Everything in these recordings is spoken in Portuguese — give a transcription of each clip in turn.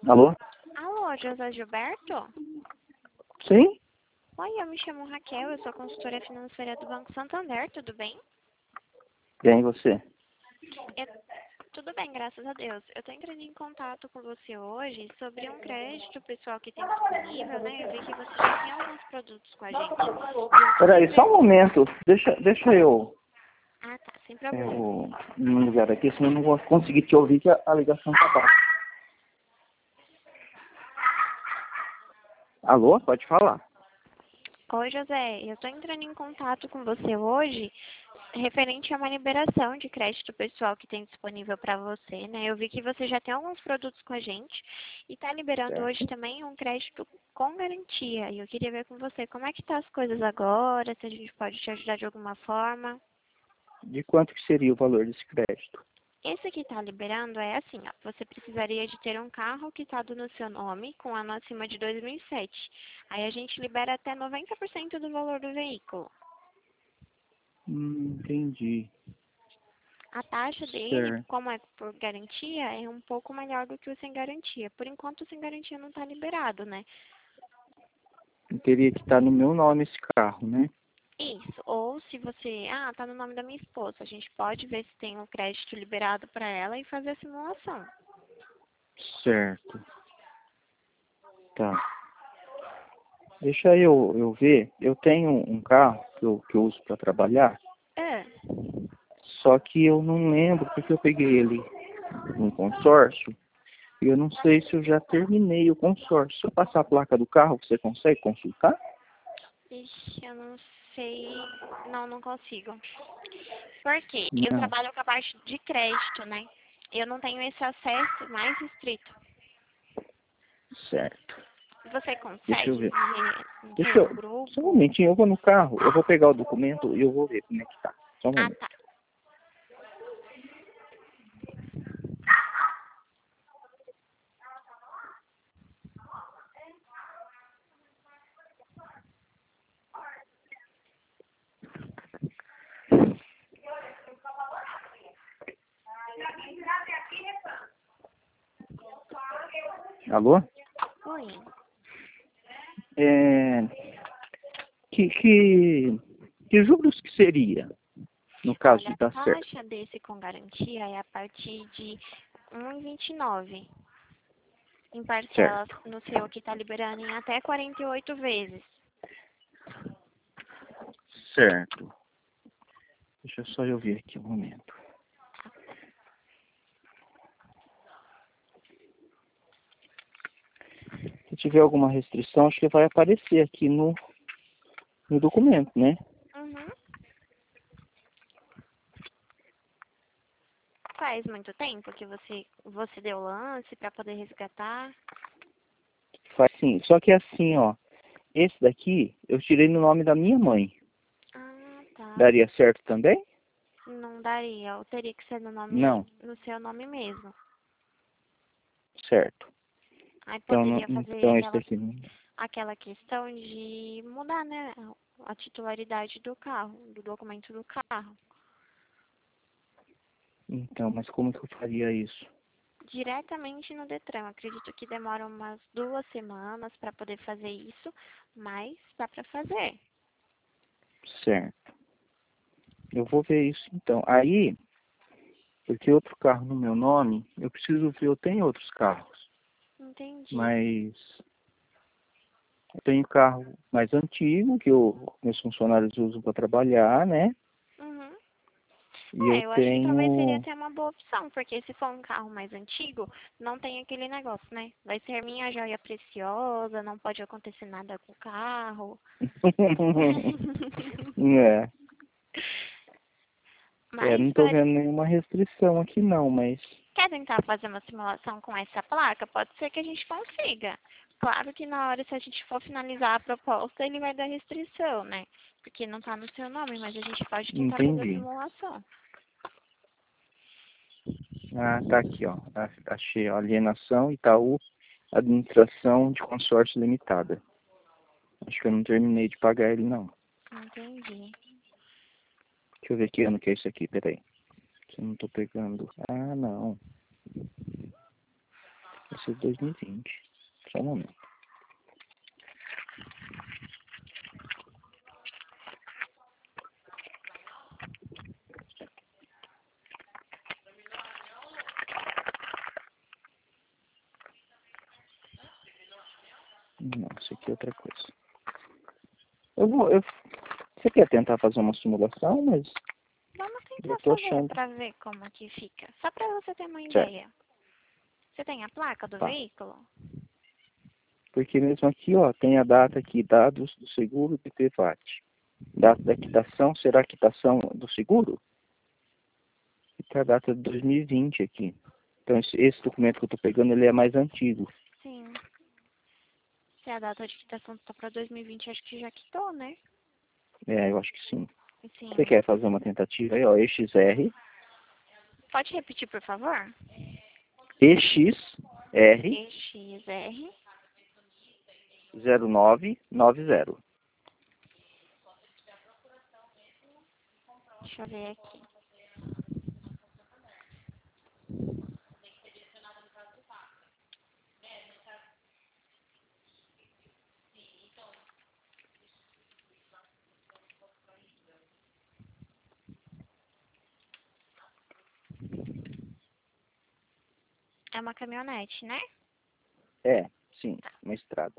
Alô? Alô, José Gilberto? Sim? Oi, eu me chamo Raquel, eu sou consultora financeira do Banco Santander, tudo bem? Bem, você? Tudo bem, graças a Deus. Eu estou entrando em contato com você hoje sobre um crédito pessoal que tem disponível, né? Eu vi que você já tem alguns produtos com a gente. E eu Peraí, queria só ver... um momento. Deixa eu Ah, tá, sem problema. me ligar aqui, senão eu não vou conseguir te ouvir que a ligação tá baixa. Alô? Pode falar. Oi, José, eu estou entrando em contato com você hoje referente a uma liberação de crédito pessoal que tem disponível para você, né? Eu vi que você já tem alguns produtos com a gente e está liberando hoje Certo. também um crédito com garantia. E eu queria ver com você como é que tá as coisas agora, se a gente pode te ajudar de alguma forma. De quanto que seria o valor desse crédito? Esse que está liberando é assim, ó, você precisaria de ter um carro quitado no seu nome com ano acima de 2007. Aí a gente libera até 90% do valor do veículo. Entendi. A taxa dele, Certo. como é por garantia, é um pouco melhor do que o sem garantia. Por enquanto, o sem garantia não está liberado, né? Eu teria que estar no meu nome esse carro, né? Isso. Ou se você, tá no nome da minha esposa, a gente pode ver se tem um crédito liberado para ela e fazer a simulação. Certo. Tá. Deixa eu ver. Eu tenho um carro que eu uso para trabalhar, É. só que eu não lembro porque eu peguei ele num consórcio. E eu não sei se eu já terminei o consórcio. Se eu passar a placa do carro, você consegue consultar? Ixi, eu não sei. Não, não consigo. Por quê? Eu Não. trabalho com a parte de crédito, né? Eu não tenho esse acesso mais restrito. Certo. Você Deixa eu consegue ver. ver Deixa no eu... Só um grupo? momentinho, eu vou no carro, eu vou pegar o documento e eu vou ver como é que tá. Só um Ah, momento. tá. Alô? Oi. É... Que, que, que juros que seria, no caso Olha, de a dar certo? taxa desse com garantia é a partir de 1,29 em parcelas Certo. no seu que está liberando em até 48 vezes. Certo. Deixa só eu ver aqui um momento. Se tiver alguma restrição, acho que vai aparecer aqui no documento, né? Uhum. Faz muito tempo que você deu lance para poder resgatar? Faz sim. Só que assim, ó. Esse daqui eu tirei no nome da minha mãe. Ah, tá. Daria certo também? Não daria, eu teria que ser Não. no seu nome mesmo. Certo. Aí Então, poderia fazer então esse daqui não. aquela questão de mudar, né, a titularidade do carro, do documento do carro. Então, mas como que eu faria isso? Diretamente no Detran. Acredito que demora umas 2 semanas para poder fazer isso, mas dá para fazer. Certo. Eu vou ver isso então. Aí, porque outro carro no meu nome, eu preciso ver, eu tenho outros carros, Entendi. mas eu tenho carro mais antigo, que meus funcionários usam para trabalhar, né? Uhum. E eu Eu acho que talvez seria tenho. até uma boa opção, porque se for um carro mais antigo, não tem aquele negócio, né? Vai ser minha joia preciosa, não pode acontecer nada com o carro. É, Mas não tô vendo nenhuma restrição aqui não, mas. quer tentar fazer uma simulação com essa placa? Pode ser que a gente consiga. Claro que na hora, se a gente for finalizar a proposta, ele vai dar restrição, né? Porque não está no seu nome, mas a gente pode tentar fazer a Entendi. simulação. Ah, tá aqui, ó. Achei, ó, alienação Itaú, administração de consórcio limitada. Acho que eu não terminei de pagar ele, não. Entendi. Deixa eu ver que ano que é isso aqui, peraí. Se eu não tô pegando. Ah, não. Esse é 2020. Só um momento. Não, isso aqui é outra coisa. Você quer tentar fazer uma simulação, mas Vamos eu tentar tô fazer achando. para ver como que fica. Só para você ter uma Certo. ideia. Você tem a placa do Tá. veículo? Porque mesmo aqui, ó, tem a data aqui, dados do seguro do PVAT. Data da quitação, será a quitação do seguro? E tá a data de 2020 aqui. Então esse documento que eu tô pegando, ele é mais antigo. Sim. Se a data de quitação está para 2020, acho que já quitou, né? É, eu acho que sim. Sim. Você quer fazer uma tentativa aí, ó, EXR, Pode repetir, por favor? EXR EXR 0990. Deixa eu ver aqui. É uma caminhonete, né? É, sim, uma estrada.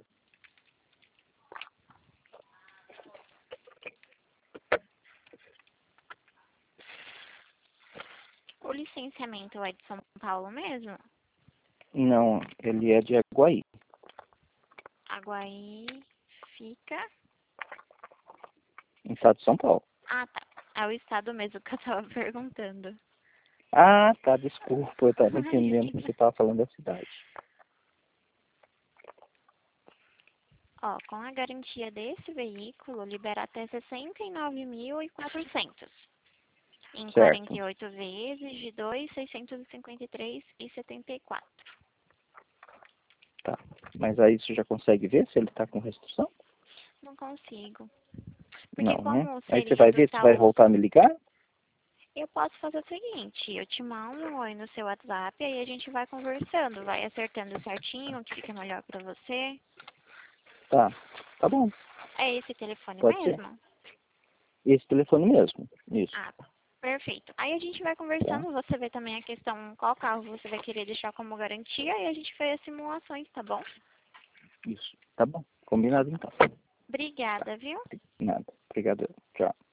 O licenciamento é de São Paulo mesmo? Não, ele é de Aguaí. Aguaí fica... Em estado de São Paulo. Ah, tá. É o estado mesmo que eu tava perguntando. Ah, tá, desculpa, eu tava entendendo que Imagina. você tava falando da cidade. Ó, com a garantia desse veículo, libera até 69.400 em Certo. 48 vezes de 2.653,74. Tá. Mas aí você já consegue ver se ele tá com restrição? Não consigo. Porque Não, né? como Aí você seria vai do ver, você vai tal... voltar a me ligar? Eu posso fazer o seguinte, eu te mando um oi no seu WhatsApp, aí a gente vai conversando, vai acertando certinho o que fica melhor pra você. Tá. Tá bom. É esse telefone Pode ser. mesmo? Esse telefone mesmo. Isso. Ah, tá. Perfeito. Aí a gente vai Tá? conversando, você vê também a questão, qual carro você vai querer deixar como garantia, e a gente faz as simulações, tá bom? Isso. Tá bom. Combinado então. Obrigada, viu? Nada. Obrigado. Tchau.